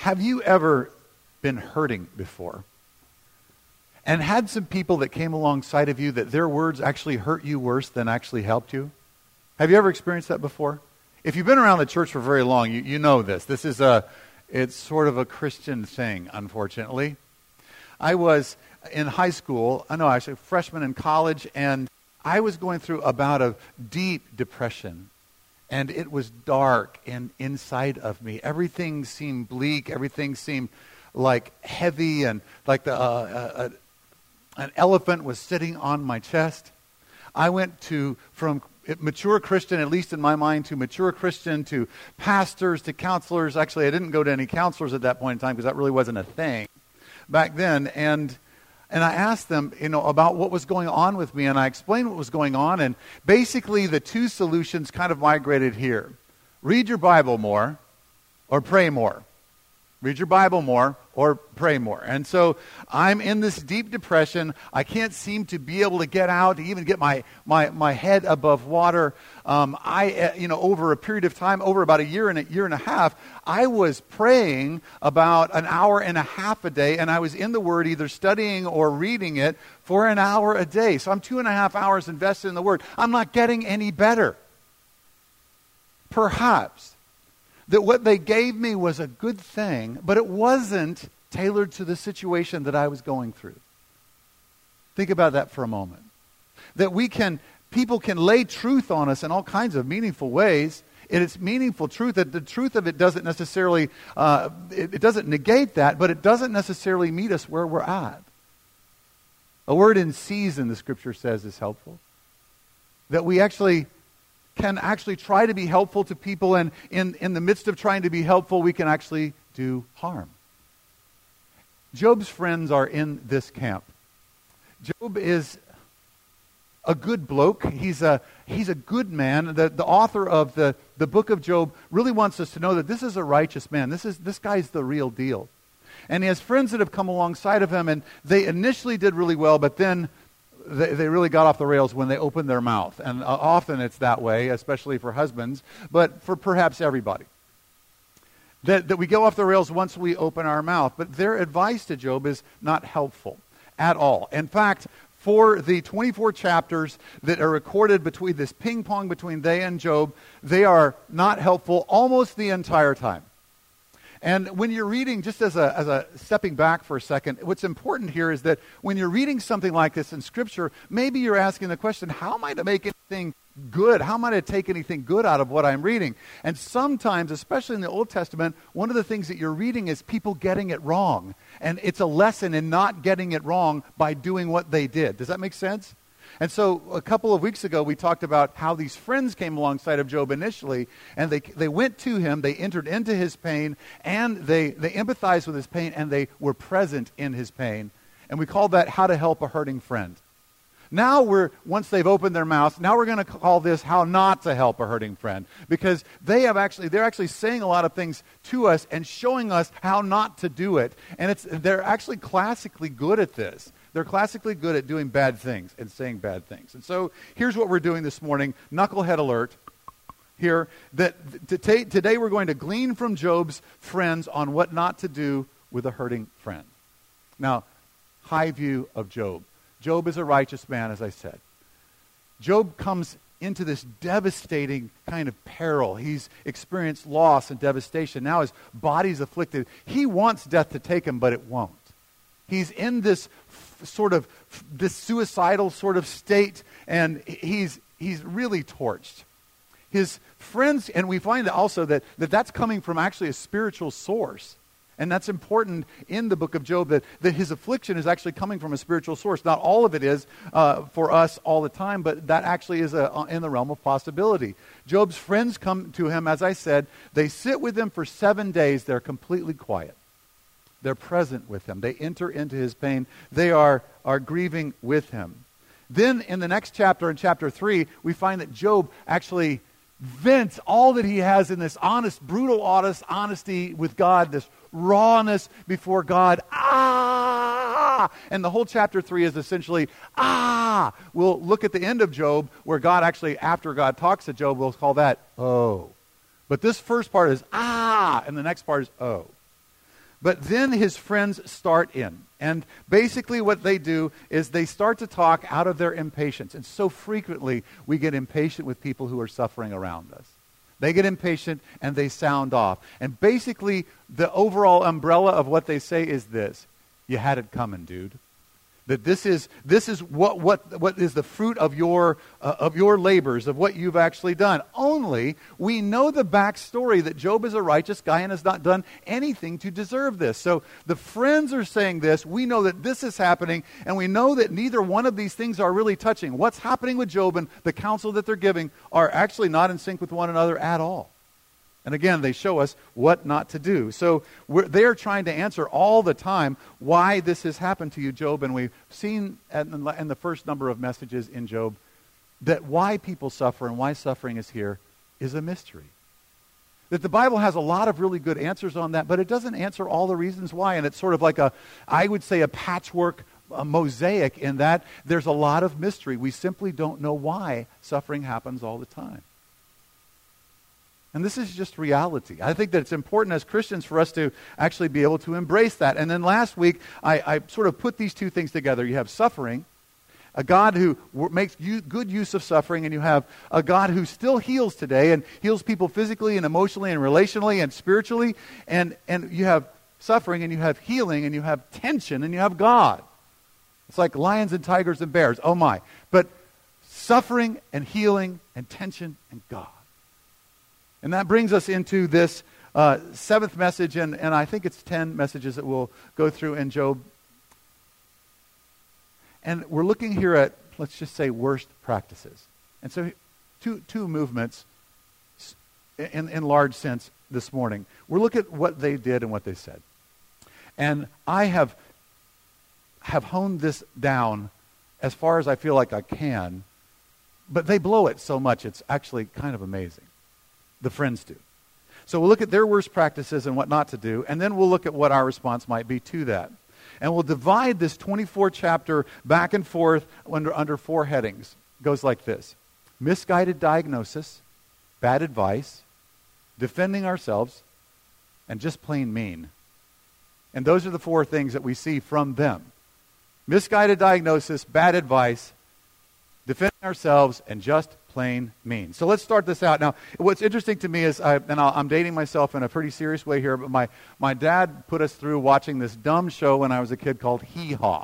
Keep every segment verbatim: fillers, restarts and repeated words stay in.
Have you ever been hurting before and had some people that came alongside of you that their words actually hurt you worse than actually helped you? Have you ever experienced that before? If you've been around the church for very long, you, you know this. This is a, it's sort of a Christian thing, unfortunately. I was in high school, I know actually freshman in college, and I was going through about a deep depression. And it was dark and inside of me. Everything seemed bleak. Everything seemed like heavy, and like the, uh, uh, an elephant was sitting on my chest. I went to from mature Christian, at least in my mind, to mature Christian, to pastors, to counselors. Actually, I didn't go to any counselors at that point in time because that really wasn't a thing back then. And And I asked them, you know, about what was going on with me, and I explained what was going on, and basically the two solutions kind of migrated here. Read your Bible more, or pray more. Read your Bible more, or pray more. And so I'm in this deep depression. I can't seem to be able to get out, to even get my my, my head above water. Um, I, uh, you know, over a period of time, over about a year and a year and a half, I was praying about an hour and a half a day, and I was in the Word, either studying or reading it for an hour a day. So I'm two and a half hours invested in the Word. I'm not getting any better. Perhaps that what they gave me was a good thing, but it wasn't tailored to the situation that I was going through. Think about that for a moment. That we can, people can lay truth on us in all kinds of meaningful ways. And it's meaningful truth, that the truth of it doesn't necessarily, uh, it, it doesn't negate that, but it doesn't necessarily meet us where we're at. A word in season, the Scripture says, is helpful. That we actually can actually try to be helpful to people, and in, in the midst of trying to be helpful, we can actually do harm. Job's friends are in this camp. Job is a good bloke. He's a he's a good man. The, the author of the, the book of Job really wants us to know that this is a righteous man. This is this guy's the real deal. And he has friends that have come alongside of him, and they initially did really well, but then They, they really got off the rails when they opened their mouth. And uh, often it's that way, especially for husbands, but for perhaps everybody. That, that we go off the rails once we open our mouth. But their advice to Job is not helpful at all. In fact, for the twenty-four chapters that are recorded between this ping pong between they and Job, they are not helpful almost the entire time. And when you're reading, just as a, as a stepping back for a second, what's important here is that when you're reading something like this in Scripture, maybe you're asking the question, how am I to make anything good? How am I to take anything good out of what I'm reading? And sometimes, especially in the Old Testament, one of the things that you're reading is people getting it wrong. And it's a lesson in not getting it wrong by doing what they did. Does that make sense? And so a couple of weeks ago, we talked about how these friends came alongside of Job initially, and they they went to him, they entered into his pain, and they, they empathized with his pain, and they were present in his pain. And we call that how to help a hurting friend. Now we're, once they've opened their mouth, now we're going to call this how not to help a hurting friend. Because they have actually, they're actually saying a lot of things to us and showing us how not to do it. And it's they're actually classically good at this. They're classically good at doing bad things and saying bad things. And so here's what we're doing this morning. Knucklehead alert here. That t- today we're going to glean from Job's friends on what not to do with a hurting friend. Now, high view of Job. Job is a righteous man, as I said. Job comes into this devastating kind of peril. He's experienced loss and devastation. Now his body's afflicted. He wants death to take him, but it won't. He's in this f- sort of, f- this suicidal sort of state, and he's he's really torched. His friends, and we find also that, that that's coming from actually a spiritual source. And that's important in the book of Job, that, that his affliction is actually coming from a spiritual source. Not all of it is uh, for us all the time, but that actually is a, in the realm of possibility. Job's friends come to him, as I said. They sit with him for seven days. They're completely quiet. They're present with him. They enter into his pain. They are, are grieving with him. Then in the next chapter, in chapter three, we find that Job actually vents all that he has in this honest, brutal, honest honesty with God, this rawness before God. Ah! And the whole chapter three is essentially, ah! We'll look at the end of Job, where God actually, after God talks to Job, we'll call that, oh. But this first part is, ah! And the next part is, oh. But then his friends start in. And basically what they do is they start to talk out of their impatience. And so frequently we get impatient with people who are suffering around us. They get impatient and they sound off. And basically the overall umbrella of what they say is this: you had it coming, dude. That this is this is what what what is the fruit of your uh, of your labors, of what you've actually done. Only we know the backstory that Job is a righteous guy and has not done anything to deserve this. So the friends are saying this. We know that this is happening, and we know that neither one of these things are really touching. What's happening with Job and the counsel that they're giving are actually not in sync with one another at all. And again, they show us what not to do. So we're, they're trying to answer all the time why this has happened to you, Job. And we've seen in the, in the first number of messages in Job that why people suffer and why suffering is here is a mystery. That the Bible has a lot of really good answers on that, but it doesn't answer all the reasons why. And it's sort of like a, I would say, a patchwork, a mosaic, in that there's a lot of mystery. We simply don't know why suffering happens all the time. And this is just reality. I think that it's important as Christians for us to actually be able to embrace that. And then last week, I, I sort of put these two things together. You have suffering, a God who w- makes u- good use of suffering, and you have a God who still heals today and heals people physically and emotionally and relationally and spiritually. And, and you have suffering, and you have healing, and you have tension, and you have God. It's like lions and tigers and bears. Oh my. But suffering and healing and tension and God. And that brings us into this uh, seventh message, and, and I think it's ten messages that we'll go through in Job. And we're looking here at, let's just say, worst practices. And so two two movements in, in large sense this morning. We'll look at what they did and what they said. And I have, have honed this down as far as I feel like I can, but they blow it so much it's actually kind of amazing. The friends do. So we'll look at their worst practices and what not to do, and then we'll look at what our response might be to that. And we'll divide this twenty-four chapter back and forth under, under four headings. It goes like this: misguided diagnosis, bad advice, defending ourselves, and just plain mean. And those are the four things that we see from them. Misguided diagnosis, bad advice, defending ourselves, and just plain mean. So let's start this out. Now, what's interesting to me is, I, and I'll, I'm dating myself in a pretty serious way here, but my, my dad put us through watching this dumb show when I was a kid called Hee Haw.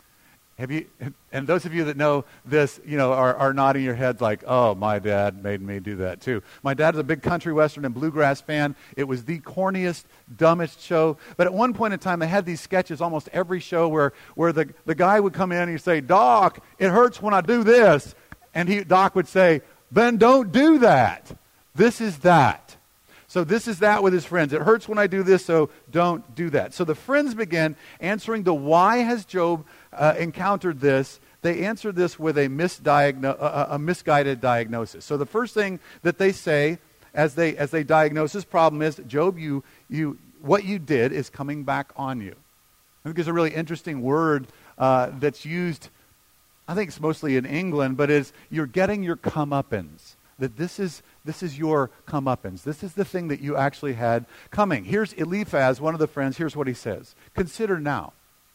Have you, and those of you that know this, you know, are, are nodding your heads like, oh, my dad made me do that too. My dad is a big country western and bluegrass fan. It was the corniest, dumbest show. But at one point in time, they had these sketches almost every show where, where the, the guy would come in and he'd say, Doc, it hurts when I do this. And he, Doc would say, then don't do that. This is that. So this is that with his friends. It hurts when I do this, so don't do that. So the friends begin answering the why has Job uh, encountered this. They answer this with a, misdiagno- uh, a misguided diagnosis. So the first thing that they say as they as they diagnose this problem is, Job, you you what you did is coming back on you. I think there's a really interesting word uh, that's used, I think it's mostly in England, but is you're getting your comeuppance. That this is this is your comeuppance. This is the thing that you actually had coming. Here's Eliphaz, one of the friends. Here's what he says. Consider now,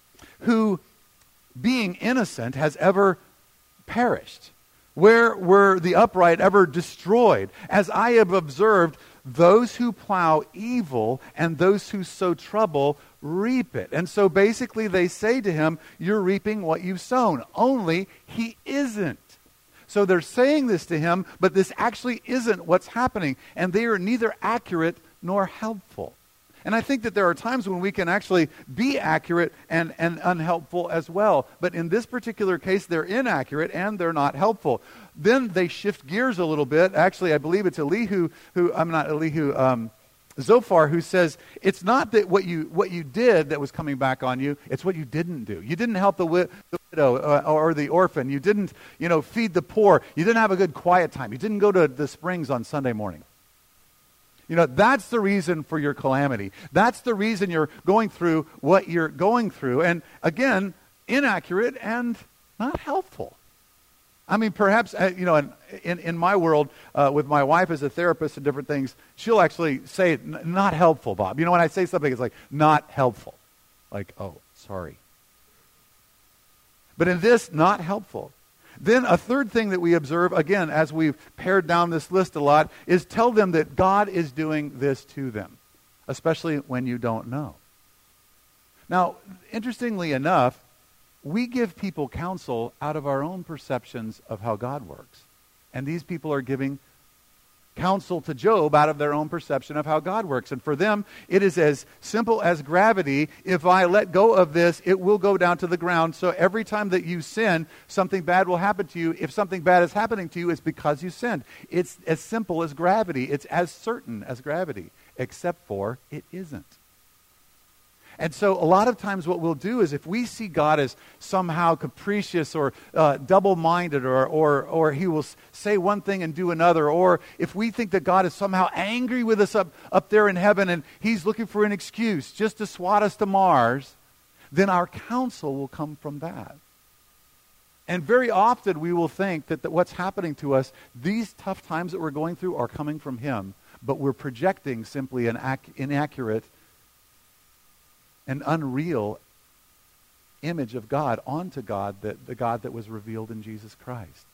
who, being innocent, has ever perished? Where were the upright ever destroyed? As I have observed, those who plow evil and those who sow trouble reap it. And so basically they say to him, you're reaping what you've sown. Only he isn't. So they're saying this to him, but this actually isn't what's happening. And they are neither accurate nor helpful. And I think that there are times when we can actually be accurate and, and unhelpful as well. But in this particular case, they're inaccurate and they're not helpful. Then they shift gears a little bit. Actually, I believe it's Elihu, who, I'm not Elihu, um, Zophar, who says, it's not that what you what you did that was coming back on you, it's what you didn't do. You didn't help the, wi- the widow uh, or the orphan. You didn't, you know, feed the poor. You didn't have a good quiet time. You didn't go to the springs on Sunday morning. You know, that's the reason for your calamity. That's the reason you're going through what you're going through. And again, inaccurate and not helpful. I mean, perhaps, uh, you know, in, in, in my world, uh, with my wife as a therapist and different things, she'll actually say, N- not helpful, Bob. You know, when I say something, it's like, not helpful. Like, oh, sorry. But in this, not helpful. Then a third thing that we observe, again, as we've pared down this list a lot, is tell them that God is doing this to them, especially when you don't know. Now, interestingly enough, we give people counsel out of our own perceptions of how God works. And these people are giving counsel to Job out of their own perception of how God works. And for them, it is as simple as gravity. If I let go of this, it will go down to the ground. So every time that you sin, something bad will happen to you. If something bad is happening to you, it's because you sinned. It's as simple as gravity. It's as certain as gravity, except for it isn't. And so a lot of times what we'll do is if we see God as somehow capricious or uh, double-minded or, or, or he will say one thing and do another, or if we think that God is somehow angry with us up, up there in heaven and he's looking for an excuse just to swat us to Mars, then our counsel will come from that. And very often we will think that, that what's happening to us, these tough times that we're going through are coming from him, but we're projecting simply an ac- inaccurate an unreal image of God onto God, that the God that was revealed in Jesus Christ.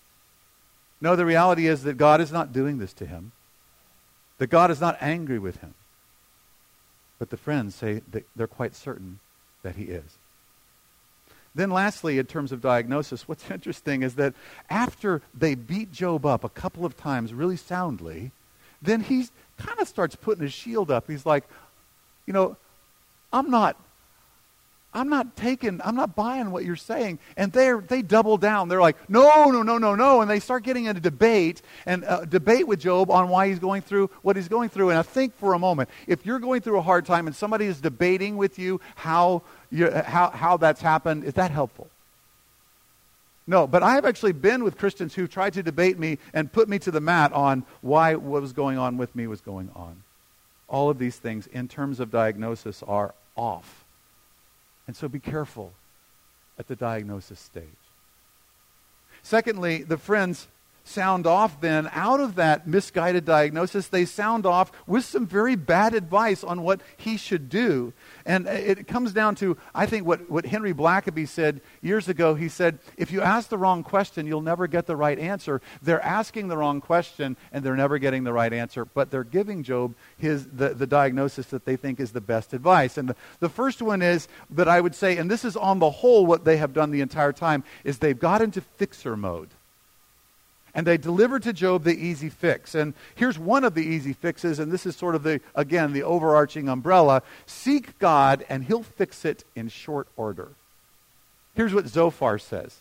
No, the reality is that God is not doing this to him. That God is not angry with him. But the friends say that they're quite certain that he is. Then lastly, in terms of diagnosis, what's interesting is that after they beat Job up a couple of times really soundly, then he kind of starts putting his shield up. He's like, you know, I'm not, I'm not taking, I'm not buying what you're saying. And they they double down. They're like, no, no, no, no, no. And they start getting into debate and uh, debate with Job on why he's going through what he's going through. And I think for a moment, if you're going through a hard time and somebody is debating with you how you how how that's happened, is that helpful? No, but I have actually been with Christians who tried to debate me and put me to the mat on why what was going on with me was going on. All of these things in terms of diagnosis are off. And so be careful at the diagnosis stage. Secondly, the friends sound off then out of that misguided diagnosis. They sound off with some very bad advice on what he should do. And it comes down to, I think, what, what Henry Blackaby said years ago. He said, if you ask the wrong question, you'll never get the right answer. They're asking the wrong question, and they're never getting the right answer. But they're giving Job his the, the diagnosis that they think is the best advice. And the, the first one is that I would say, and this is on the whole what they have done the entire time, is they've got into fixer mode. And they delivered to Job the easy fix. And here's one of the easy fixes, and this is sort of the, again, the overarching umbrella. Seek God, and he'll fix it in short order. Here's what Zophar says.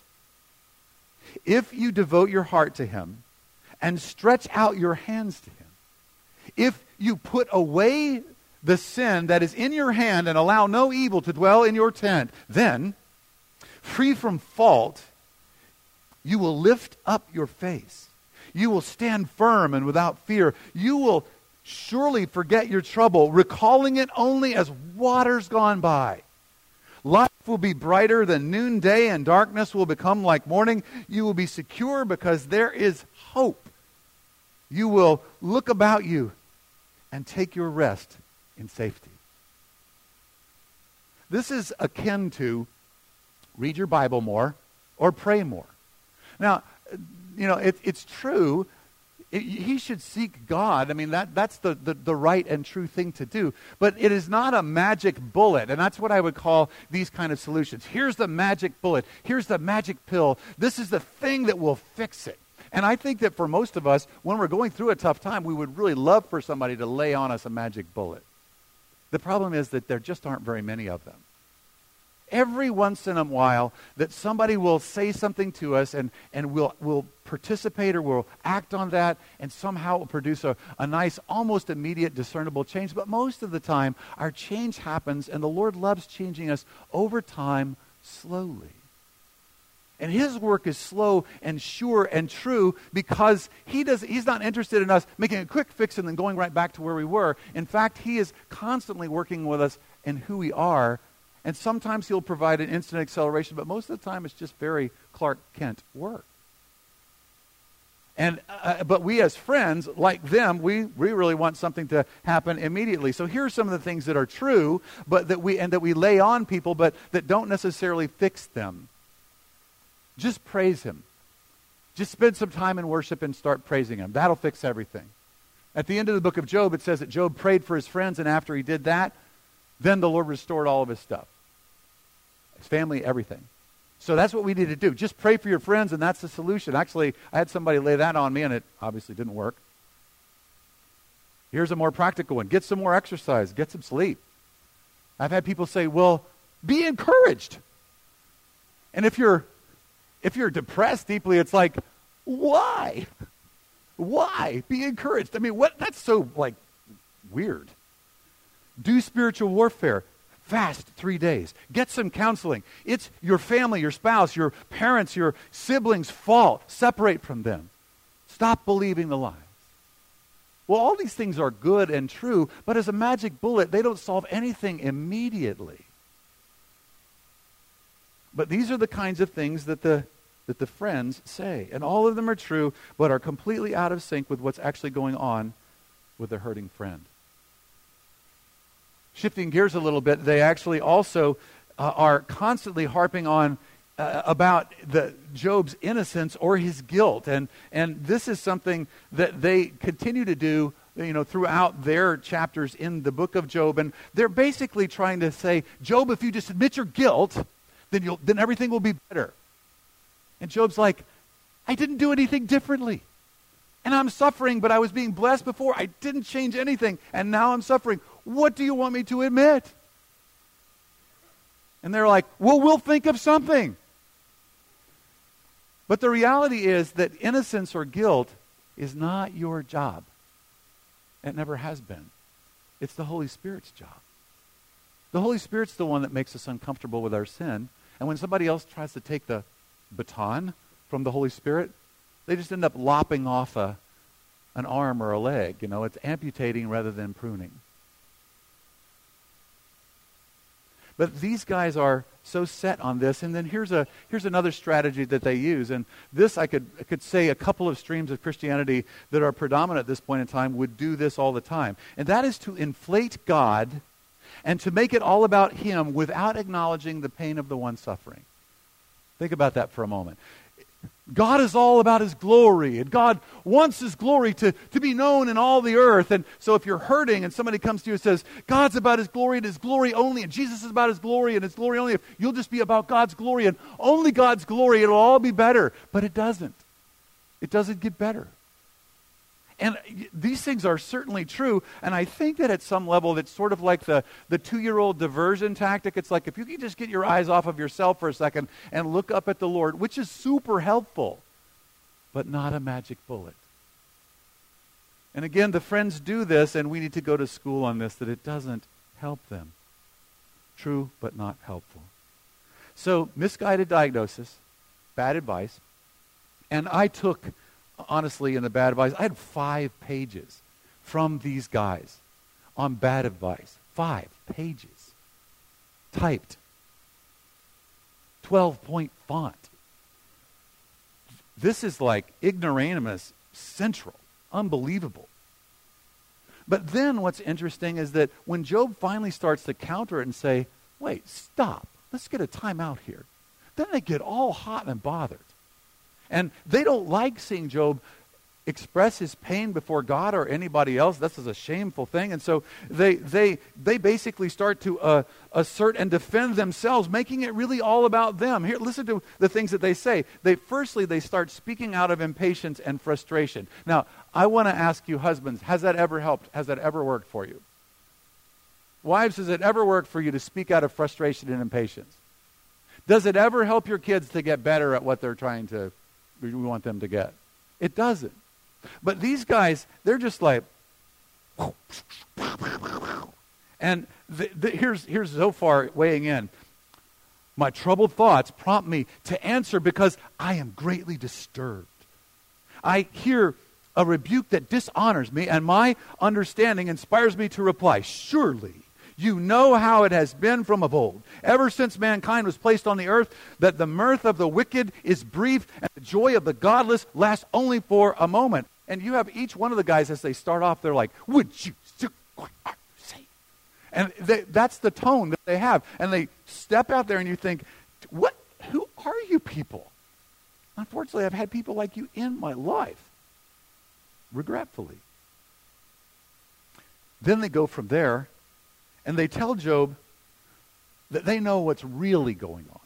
If you devote your heart to him and stretch out your hands to him, if you put away the sin that is in your hand and allow no evil to dwell in your tent, then, free from fault, you will lift up your face. You will stand firm and without fear. You will surely forget your trouble, recalling it only as waters gone by. Life will be brighter than noonday, and darkness will become like morning. You will be secure because there is hope. You will look about you and take your rest in safety. This is akin to read your Bible more or pray more. Now, you know, it, it's true. It, he should seek God. I mean, that, that's the, the, the right and true thing to do. But it is not a magic bullet. And that's what I would call these kind of solutions. Here's the magic bullet. Here's the magic pill. This is the thing that will fix it. And I think that for most of us, when we're going through a tough time, we would really love for somebody to lay on us a magic bullet. The problem is that there just aren't very many of them. Every once in a while that somebody will say something to us and, and we'll, we'll participate or we'll act on that, and somehow it will produce a, a nice, almost immediate discernible change. But most of the time, our change happens, and the Lord loves changing us over time slowly. And his work is slow and sure and true because he does, he's not interested in us making a quick fix and then going right back to where we were. In fact, he is constantly working with us in who we are. And sometimes he'll provide an instant acceleration, but most of the time it's just very Clark Kent work. And uh, but we as friends, like them, we, we really want something to happen immediately. So here are some of the things that are true, but that we and that we lay on people, but that don't necessarily fix them. Just praise him. Just spend some time in worship and start praising him. That'll fix everything. At the end of the book of Job, it says that Job prayed for his friends, and after he did that, then the Lord restored all of his stuff. His family, everything. So that's what we need to do. Just pray for your friends, and that's the solution. Actually, I had somebody lay that on me, and it obviously didn't work. Here's a more practical one. Get some more exercise. Get some sleep. I've had people say, well, be encouraged. And if you're if you're depressed deeply, it's like, why? Why? Be encouraged. I mean, what? That's so, like, weird. Do spiritual warfare. Fast three days. Get some counseling. It's your family, your spouse, your parents, your siblings' fault. Separate from them. Stop believing the lies. Well, all these things are good and true, but as a magic bullet, they don't solve anything immediately. But these are the kinds of things that the that the friends say. And all of them are true, but are completely out of sync with what's actually going on with the hurting friend. Shifting gears a little bit, they actually also uh, are constantly harping on uh, about the Job's innocence or his guilt. And and this is something that they continue to do, you know, throughout their chapters in the book of Job. And they're basically trying to say, Job, if you just admit your guilt, then you'll then everything will be better. And Job's like, I didn't do anything differently. And I'm suffering, but I was being blessed before. I didn't change anything, and now I'm suffering. What do you want me to admit? And they're like, well, we'll think of something. But the reality is that innocence or guilt is not your job. It never has been. It's the Holy Spirit's job. The Holy Spirit's the one that makes us uncomfortable with our sin. And when somebody else tries to take the baton from the Holy Spirit, they just end up lopping off a, an arm or a leg. You know, it's amputating rather than pruning. But these guys are so set on this. And then here's a here's another strategy that they use. And this, I could I could say a couple of streams of Christianity that are predominant at this point in time would do this all the time. And that is to inflate God and to make it all about him without acknowledging the pain of the one suffering. Think about that for a moment. God is all about his glory, and God wants his glory to, to be known in all the earth. And so if you're hurting and somebody comes to you and says, God's about his glory and his glory only, and Jesus is about his glory and his glory only, if you'll just be about God's glory and only God's glory, it'll all be better. But it doesn't. It doesn't get better. And these things are certainly true, and I think that at some level it's sort of like the, the two-year-old diversion tactic. It's like if you can just get your eyes off of yourself for a second and look up at the Lord, which is super helpful, but not a magic bullet. And again, the friends do this, and we need to go to school on this, that it doesn't help them. True, but not helpful. So, misguided diagnosis, bad advice, and I took... honestly, in the bad advice, I had five pages from these guys on bad advice. Five pages. Typed. twelve-point font. This is like ignoramus central. Unbelievable. But then what's interesting is that when Job finally starts to counter it and say, wait, stop. Let's get a time out here. Then they get all hot and bothered. And they don't like seeing Job express his pain before God or anybody else. This is a shameful thing. And so they they they basically start to uh, assert and defend themselves, making it really all about them. Here, listen to the things that they say. They firstly, they start speaking out of impatience and frustration. Now, I want to ask you, husbands, has that ever helped? Has that ever worked for you? Wives, has it ever worked for you to speak out of frustration and impatience? Does it ever help your kids to get better at what they're trying to we want them to get? It doesn't. But these guys, they're just like, and the, the, here's here's Zophar weighing in. My troubled thoughts prompt me to answer because I am greatly disturbed. I hear a rebuke that dishonors me, and my understanding inspires me to reply, surely you know how it has been from of old, ever since mankind was placed on the earth, that the mirth of the wicked is brief and the joy of the godless lasts only for a moment. And you have each one of the guys as they start off, they're like, would you what are you saying? And they, that's the tone that they have. And they step out there and you think, what? Who are you people? Unfortunately, I've had people like you in my life, regretfully. Then they go from there and they tell Job that they know what's really going on.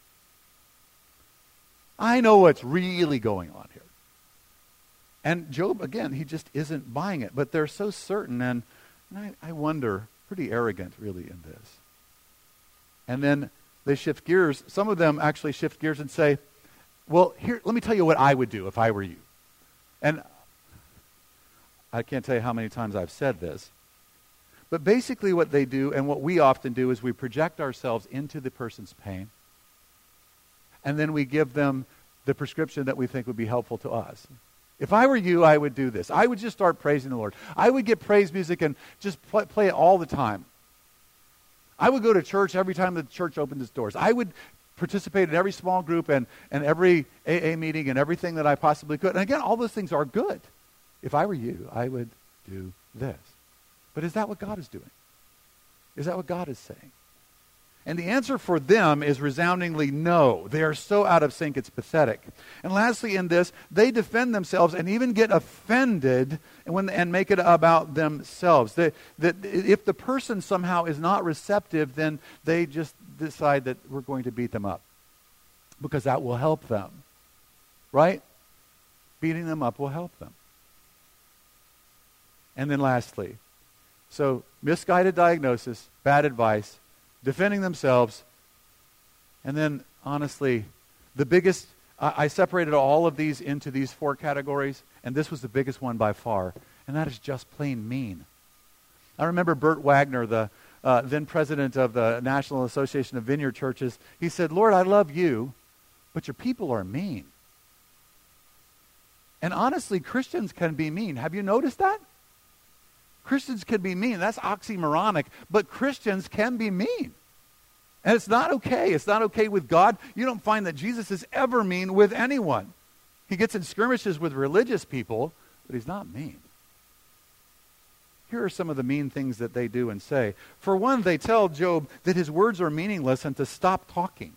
I know what's really going on here. And Job, again, he just isn't buying it. But they're so certain, and, and I, I wonder, pretty arrogant really in this. And then they shift gears. Some of them actually shift gears and say, well, here, let me tell you what I would do if I were you. And I can't tell you how many times I've said this. But basically what they do, and what we often do, is we project ourselves into the person's pain. And then we give them the prescription that we think would be helpful to us. If I were you, I would do this. I would just start praising the Lord. I would get praise music and just play, play it all the time. I would go to church every time the church opened its doors. I would participate in every small group and, and every A A meeting and everything that I possibly could. And again, all those things are good. If I were you, I would do this. But is that what God is doing? Is that what God is saying? And the answer for them is resoundingly no. They are so out of sync, it's pathetic. And lastly, in this, they defend themselves and even get offended and, when, and make it about themselves. They, that if the person somehow is not receptive, then they just decide that we're going to beat them up because that will help them. Right? Beating them up will help them. And then lastly, so misguided diagnosis, bad advice, defending themselves, and then, honestly, the biggest, I, I separated all of these into these four categories, and this was the biggest one by far, and that is just plain mean. I remember Bert Wagner, the uh, then president of the National Association of Vineyard Churches, he said, Lord, I love you, but your people are mean. And honestly, Christians can be mean. Have you noticed that? Christians can be mean. That's oxymoronic, but Christians can be mean. And it's not okay. It's not okay with God. You don't find that Jesus is ever mean with anyone. He gets in skirmishes with religious people, but he's not mean. Here are some of the mean things that they do and say. For one, they tell Job that his words are meaningless and to stop talking.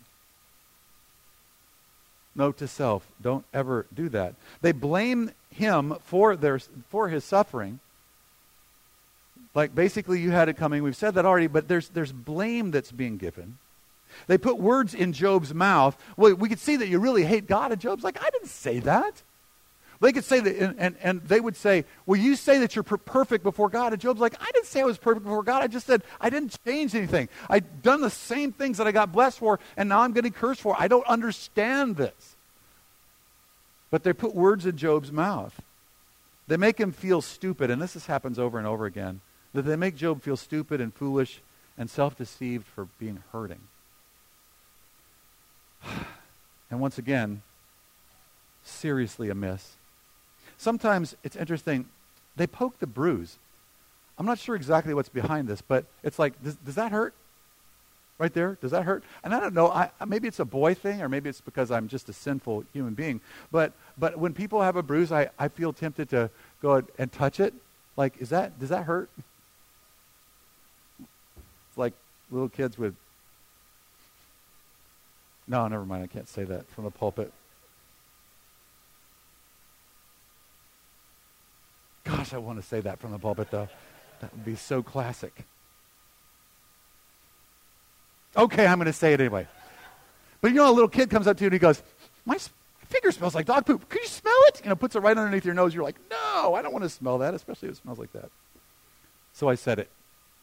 Note to self, don't ever do that. They blame him for their for his suffering. Like, basically, you had it coming. We've said that already, but there's there's blame that's being given. They put words in Job's mouth. Well, we could see that you really hate God, and Job's like, I didn't say that. They could say that, and, and, and they would say, well, you say that you're per- perfect before God, and Job's like, I didn't say I was perfect before God. I just said I didn't change anything. I've done the same things that I got blessed for, and now I'm getting cursed for. I don't understand this. But they put words in Job's mouth. They make him feel stupid, and this is, happens over and over again. That they make Job feel stupid and foolish and self-deceived for being hurting. And once again, seriously amiss. Sometimes it's interesting, they poke the bruise. I'm not sure exactly what's behind this, but it's like, does, does that hurt? Right there? Does that hurt? And I don't know, I, maybe it's a boy thing, or maybe it's because I'm just a sinful human being. But but when people have a bruise, I, I feel tempted to go and touch it. Like, is that, does that hurt? Like little kids with, no, never mind, I can't say that from the pulpit. Gosh, I want to say that from the pulpit, though. That would be so classic. Okay, I'm going to say it anyway. But you know, a little kid comes up to you and he goes, my finger smells like dog poop. Can you smell it? You know, puts it right underneath your nose. You're like, no, I don't want to smell that, especially if it smells like that. So I said it.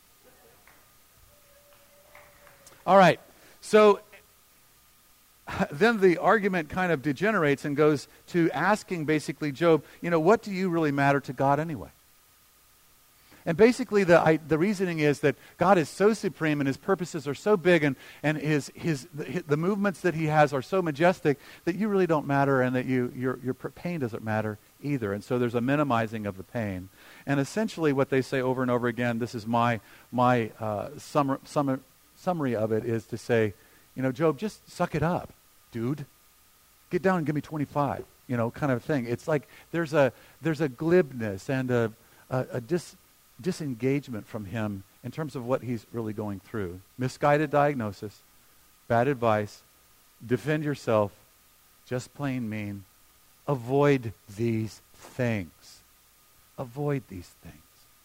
All right, so then the argument kind of degenerates and goes to asking basically Job, you know, what do you really matter to God anyway? And basically the I, the reasoning is that God is so supreme and his purposes are so big and, and his, his the, the movements that he has are so majestic that you really don't matter and that you your your pain doesn't matter either. And so there's a minimizing of the pain. And essentially what they say over and over again, this is my, my uh, summer, summer, summary of it, is to say, you know, Job, just suck it up, dude. Get down and give me twenty-five, you know, kind of thing. It's like there's a there's a glibness and a, a, a dis, disengagement from him in terms of what he's really going through. Misguided diagnosis, bad advice, defend yourself, just plain mean. Avoid these things. Avoid these things.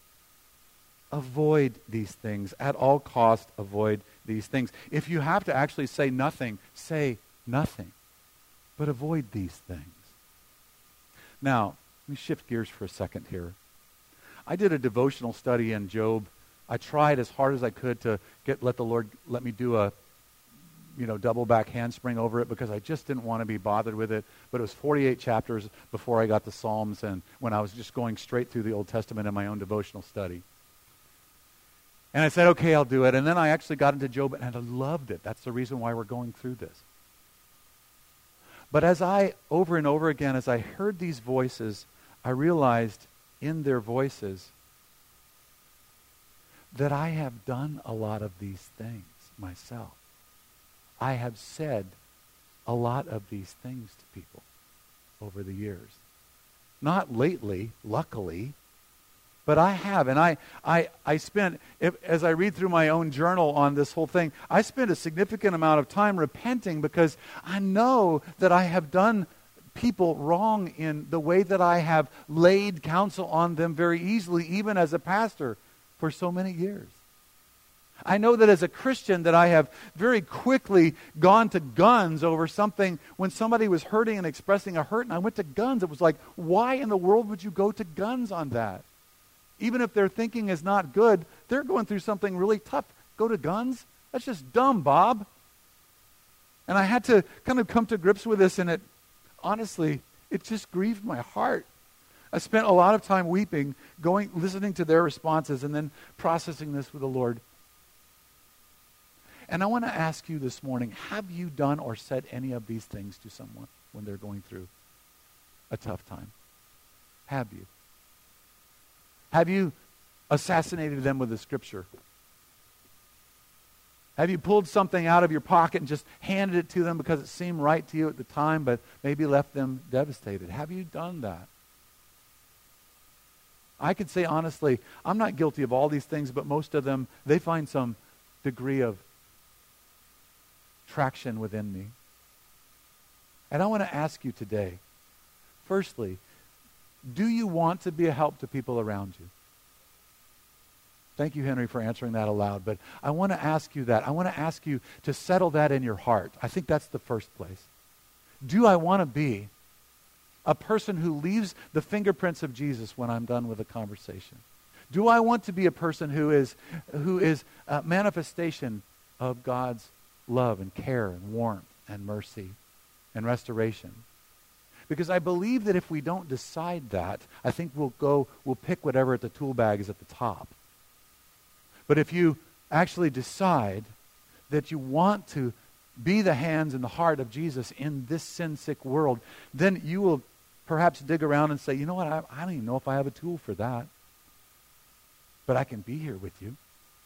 Avoid these things. At all cost, avoid these things. If you have to actually say nothing, say nothing. But avoid these things. Now, let me shift gears for a second here. I did a devotional study in Job. I tried as hard as I could to get let the Lord let me do a you know, double back handspring over it because I just didn't want to be bothered with it. But it was forty-eight chapters before I got the Psalms and when I was just going straight through the Old Testament in my own devotional study. And I said, okay, I'll do it. And then I actually got into Job and I loved it. That's the reason why we're going through this. But as I, over and over again, as I heard these voices, I realized in their voices that I have done a lot of these things myself. I have said a lot of these things to people over the years. Not lately, luckily, but I have. And I, I, I spent, if, as I read through my own journal on this whole thing, I spent a significant amount of time repenting because I know that I have done people wrong in the way that I have laid counsel on them very easily, even as a pastor for so many years. I know that as a Christian that I have very quickly gone to guns over something when somebody was hurting and expressing a hurt and I went to guns. It was like, why in the world would you go to guns on that? Even if their thinking is not good, they're going through something really tough. Go to guns? That's just dumb, Bob. And I had to kind of come to grips with this, and it, honestly, it just grieved my heart. I spent a lot of time weeping, going, listening to their responses, and then processing this with the Lord. And I want to ask you this morning, have you done or said any of these things to someone when they're going through a tough time? Have you? Have you assassinated them with a scripture? Have you pulled something out of your pocket and just handed it to them because it seemed right to you at the time, but maybe left them devastated? Have you done that? I could say honestly, I'm not guilty of all these things, but most of them, they find some degree of traction within me. And I want to ask you today, firstly, do you want to be a help to people around you? Thank you, Henry, for answering that aloud. But I want to ask you that. I want to ask you to settle that in your heart. I think that's the first place. Do I want to be a person who leaves the fingerprints of Jesus when I'm done with a conversation? Do I want to be a person who is, who is a manifestation of God's love and care and warmth and mercy and restoration? Because I believe that if we don't decide that, I think we'll go, we'll pick whatever at the tool bag is at the top. But if you actually decide that you want to be the hands and the heart of Jesus in this sin-sick world, then you will perhaps dig around and say, you know what, I, I don't even know if I have a tool for that. But I can be here with you.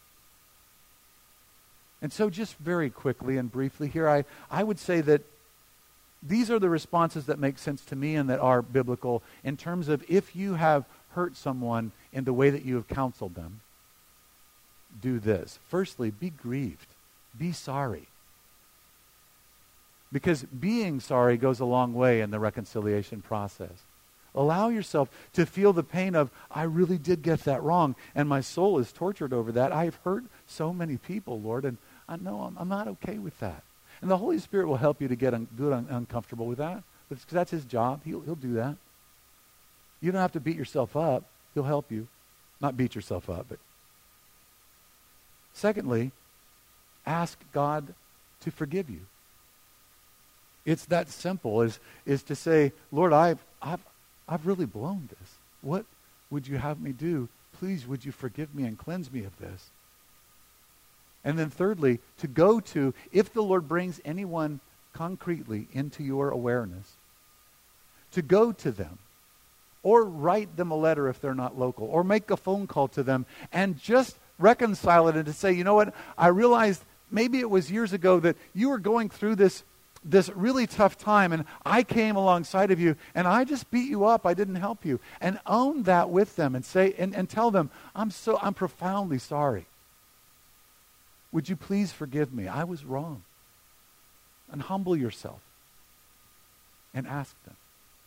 And so just very quickly and briefly here, I, I would say that these are the responses that make sense to me and that are biblical in terms of if you have hurt someone in the way that you have counseled them, do this. Firstly, be grieved. Be sorry. Because being sorry goes a long way in the reconciliation process. Allow yourself to feel the pain of, I really did get that wrong, and my soul is tortured over that. I've hurt so many people, Lord, and I know I'm, I'm not okay with that. And the Holy Spirit will help you to get un- good un- uncomfortable with that. Because that's his job. He'll, he'll do that. You don't have to beat yourself up. He'll help you. Not beat yourself up, but... Secondly, ask God to forgive you. It's that simple, is, is to say, Lord, I've, I've, I've really blown this. What would you have me do? Please, would you forgive me and cleanse me of this? And then thirdly, to go to, if the Lord brings anyone concretely into your awareness, to go to them, or write them a letter if they're not local, or make a phone call to them, and just reconcile it and to say, you know what, I realized maybe it was years ago that you were going through this this really tough time, and I came alongside of you, and I just beat you up. I didn't help you. And own that with them and say and, and tell them, I'm so I'm profoundly sorry. Would you please forgive me? I was wrong. And humble yourself and ask them.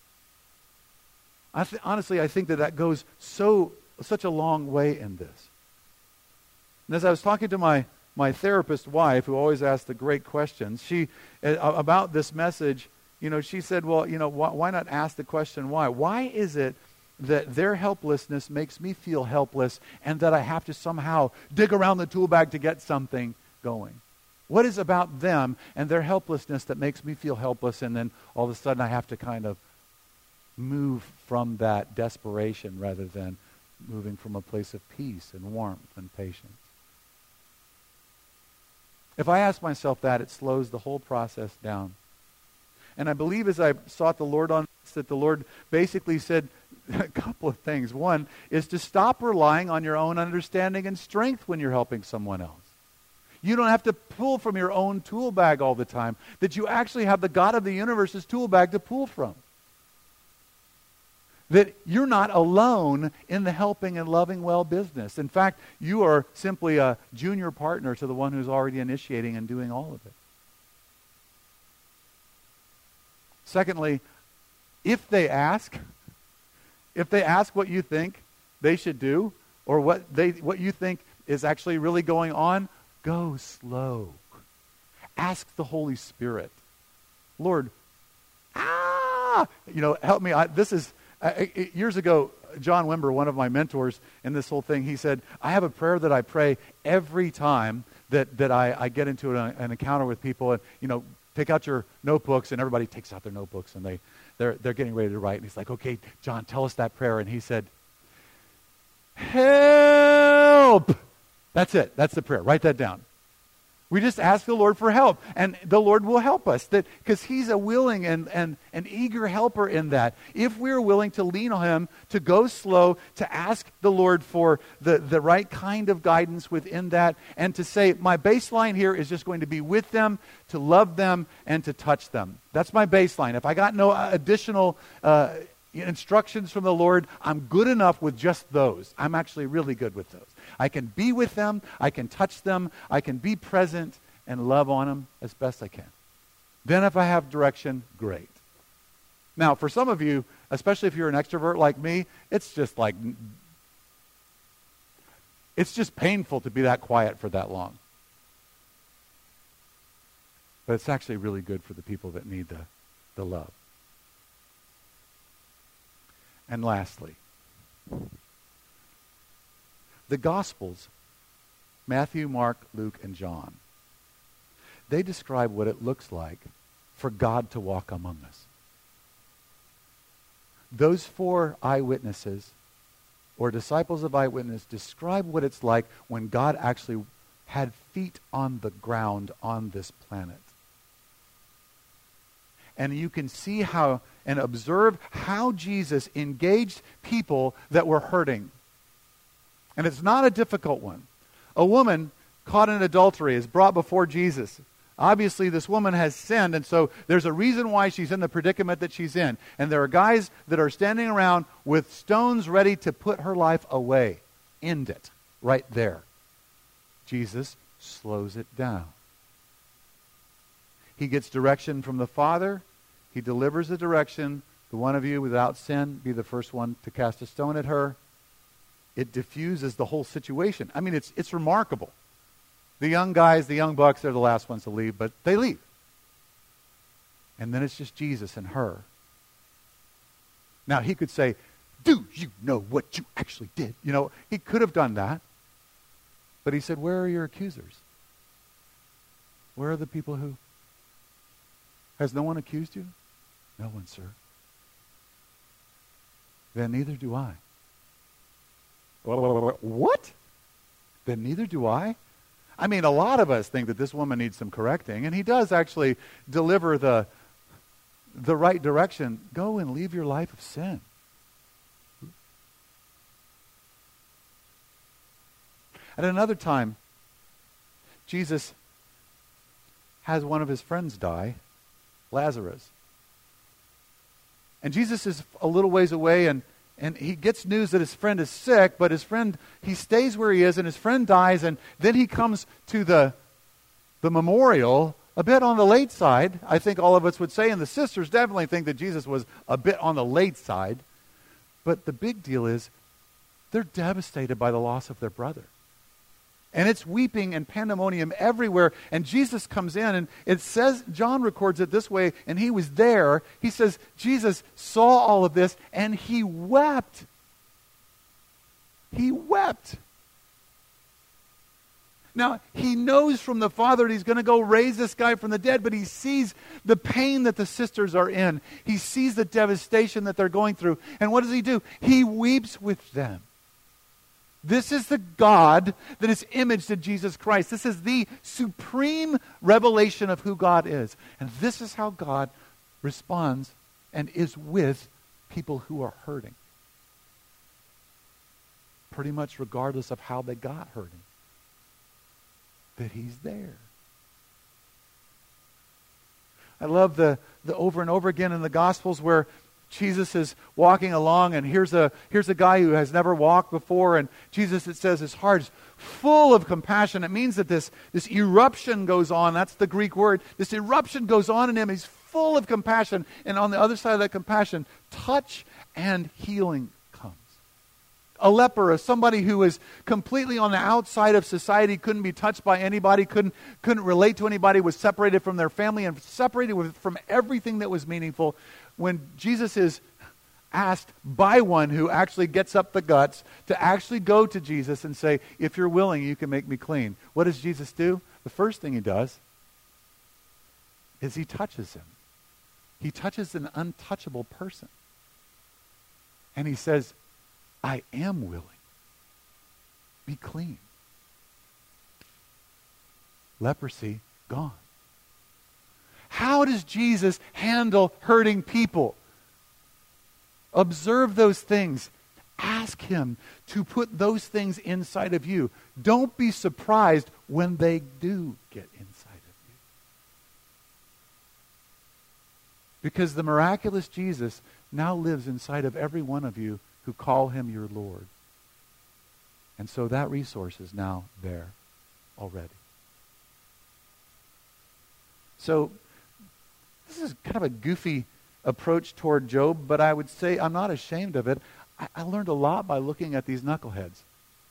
I th- honestly, I think that that goes so such a long way in this. And as I was talking to my my therapist wife, who always asked the great questions, she uh, about this message, you know, she said, well, you know, wh- why not ask the question why? Why is it that their helplessness makes me feel helpless and that I have to somehow dig around the tool bag to get something going? What is about them and their helplessness that makes me feel helpless, and then all of a sudden I have to kind of move from that desperation rather than moving from a place of peace and warmth and patience? If I ask myself that, it slows the whole process down. And I believe as I sought the Lord on this, that the Lord basically said a couple of things. One is to stop relying on your own understanding and strength when you're helping someone else. You don't have to pull from your own tool bag all the time, that you actually have the God of the universe's tool bag to pull from. That you're not alone in the helping and loving well business. In fact, you are simply a junior partner to the one who's already initiating and doing all of it. Secondly, if they ask, if they ask what you think they should do, or what they what you think is actually really going on, go slow. Ask the Holy Spirit. Lord, ah, you know, help me. I, this is I, I, years ago, John Wimber, one of my mentors in this whole thing, he said, I have a prayer that I pray every time that, that I, I get into an, an encounter with people, and, you know, take out your notebooks, and everybody takes out their notebooks, and they, they're, they're getting ready to write. And he's like, okay, John, tell us that prayer. And he said, help! That's it. That's the prayer. Write that down. We just ask the Lord for help, and the Lord will help us, that because He's a willing and, and an eager helper in that. If we're willing to lean on Him, to go slow, to ask the Lord for the, the right kind of guidance within that, and to say, my baseline here is just going to be with them, to love them, and to touch them. That's my baseline. If I got no additional uh, instructions from the Lord, I'm good enough with just those. I'm actually really good with those. I can be with them, I can touch them, I can be present and love on them as best I can. Then if I have direction, great. Now, for some of you, especially if you're an extrovert like me, it's just like, it's just painful to be that quiet for that long. But it's actually really good for the people that need the, the love. And lastly, the Gospels, Matthew, Mark, Luke, and John, they describe what it looks like for God to walk among us. Those four eyewitnesses, or disciples of eyewitness, describe what it's like when God actually had feet on the ground on this planet. And you can see how and observe how Jesus engaged people that were hurting. And it's not a difficult one. A woman caught in adultery is brought before Jesus. Obviously, this woman has sinned, and so there's a reason why she's in the predicament that she's in. And there are guys that are standing around with stones ready to put her life away. End it right there. Jesus slows it down. He gets direction from the Father. He delivers the direction. The one of you without sin, be the first one to cast a stone at her. It diffuses the whole situation. I mean, it's it's remarkable. The young guys, the young bucks, they're the last ones to leave, but they leave. And then it's just Jesus and her. Now, he could say, do you know what you actually did? You know, he could have done that. But he said, where are your accusers? Where are the people who... Has no one accused you? No one, sir. Then neither do I. What? Then neither do I? I mean, a lot of us think that this woman needs some correcting, and he does actually deliver the, the right direction. Go and leave your life of sin. At another time, Jesus has one of his friends die, Lazarus. And Jesus is a little ways away, and, and he gets news that his friend is sick, but his friend, he stays where he is, and his friend dies, and then he comes to the, the memorial a bit on the late side, I think all of us would say, and the sisters definitely think that Jesus was a bit on the late side. But the big deal is they're devastated by the loss of their brother. And it's weeping and pandemonium everywhere. And Jesus comes in, and it says, John records it this way, and he was there. He says, Jesus saw all of this, and he wept. He wept. Now, he knows from the Father that he's going to go raise this guy from the dead, but he sees the pain that the sisters are in. He sees the devastation that they're going through. And what does he do? He weeps with them. This is the God that is imaged in Jesus Christ. This is the supreme revelation of who God is. And this is how God responds and is with people who are hurting. Pretty much regardless of how they got hurting. That he's there. I love the, the over and over again in the Gospels where Jesus is walking along, and here's a here's a guy who has never walked before, and Jesus, it says, his heart is full of compassion. It means that this, this eruption goes on. That's the Greek word. This eruption goes on in him. He's full of compassion. And on the other side of that compassion, touch and healing comes. A leper, or somebody who is completely on the outside of society, couldn't be touched by anybody, couldn't, couldn't relate to anybody, was separated from their family and separated with, from everything that was meaningful. When Jesus is asked by one who actually gets up the guts to actually go to Jesus and say, if you're willing, you can make me clean. What does Jesus do? The first thing he does is he touches him. He touches an untouchable person. And he says, I am willing. Be clean. Leprosy gone. How does Jesus handle hurting people? Observe those things. Ask him to put those things inside of you. Don't be surprised when they do get inside of you. Because the miraculous Jesus now lives inside of every one of you who call him your Lord. And so that resource is now there already. So, this is kind of a goofy approach toward Job, but I would say I'm not ashamed of it. I, I learned a lot by looking at these knuckleheads.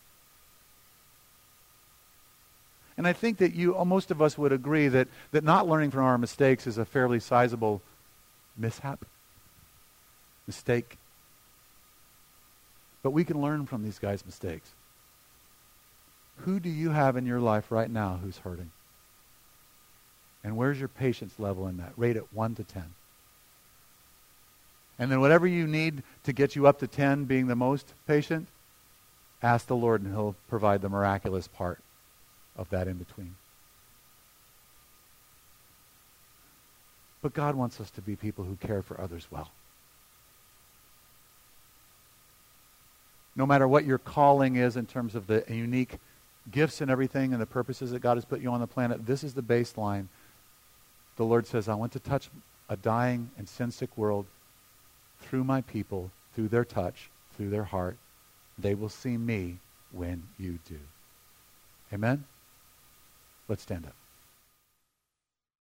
And I think that you, most of us would agree that, that not learning from our mistakes is a fairly sizable mishap, mistake. But we can learn from these guys' mistakes. Who do you have in your life right now who's hurting? And where's your patience level in that? Rate it one to ten. And then whatever you need to get you up to ten, being the most patient, ask the Lord and he'll provide the miraculous part of that in between. But God wants us to be people who care for others well. No matter what your calling is in terms of the unique gifts and everything and the purposes that God has put you on the planet, this is the baseline. The Lord says, I want to touch a dying and sin-sick world through my people, through their touch, through their heart. They will see me when you do. Amen? Let's stand up.